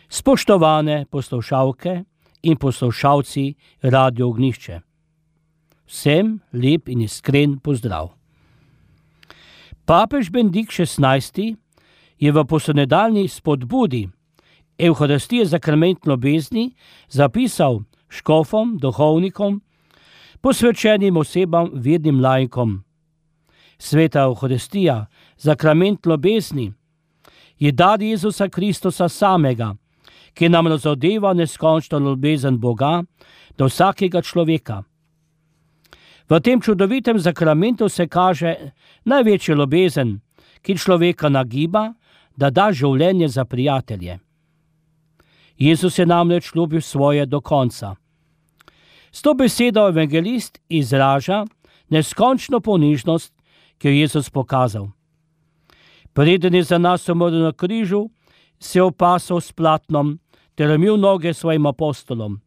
Spoštovane poslušalke in poslušalci Radio Ognjišče, vsem lep in iskren pozdrav. Papež Benedikt XVI je v poslednji spodbudi Evharistije zakrament ljubezni zapisal škofom, duhovnikom, posvečenim osebam, vernim laikom. Sveta Evharistija, zakrament ljubezni, je dar Jezusa Kristusa samega, ki nam razodeva neskončno ljubezen Boga do vsakega človeka. V tem čudovitem zakramentu se kaže največja ljubezen, ki človeka nagiba, da da življenje za prijatelje. Jezus je namreč ljubil svoje do konca. S to besedo evangelist izraža neskončno ponižnost, ki jo je Jezus pokazal. Preden je za nas umrl na križu, se je opasal s platnom ter umil noge svojim apostolom.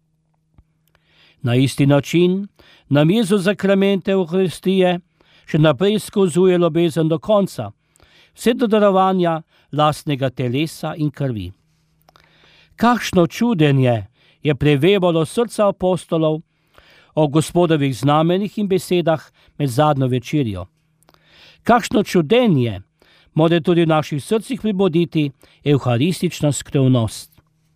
Na isti način nam Jezus zakrament Evharistije še naprej skazuje ljubezen do konca, vse do darovanja lastnega telesa in krvi. Kakšno čudenje je prevevalo srca apostolov o Gospodovih znamenjih in besedah med zadnjo večerjo. Kakšno čudenje mora tudi v naših srcih prebuditi evharistična skrivnost.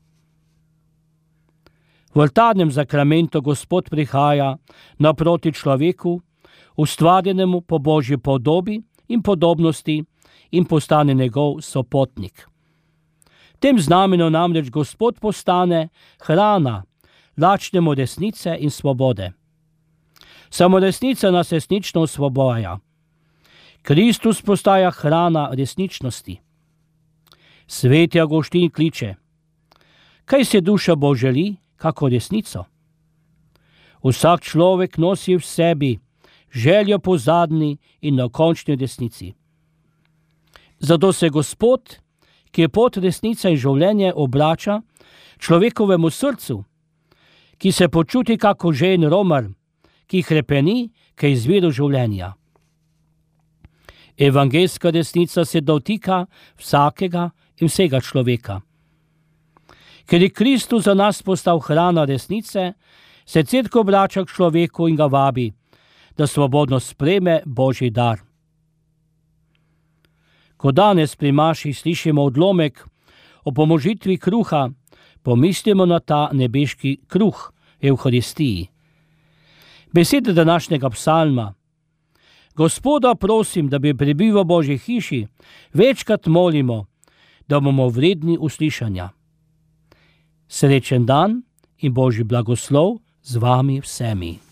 V oltarnem zakramentu Gospod prihaja naproti človeku, ustvarjenemu po Božji podobi in podobnosti, in postane njegov sopotnik. Tem znamenju namreč Gospod postane hrana lačnemu resnice in svobode. Samo resnica nas resnično osvoboja. Kristus postaja hrana resničnosti. Sveti Avguštin kliče: kaj se duša Bo želi, kako resnico? Vsak človek nosi v sebi željo po zadnji in dokončni resnici. Zato se Gospod, ki je pot resnica in življenje, obrača človekovemu srcu, ki se počuti kako žejen romar, ki hrepeni k izviru življenja. Evangeljska resnica se dotika vsakega in vsega človeka. Ker je Kristus za nas postal hrana resnice, se cerkev obrača k človeku in ga vabi, da svobodno sprejme Božji dar. Ko danes pri maši slišimo odlomek o pomožitvi kruha, pomislimo na ta nebeški kruh Evharistiji. Besede današnjega psalma: Gospoda prosim, da bi prebival v Božji hiši, večkrat molimo, da bomo vredni uslišanja. Srečen dan in Božji blagoslov z vami vsemi.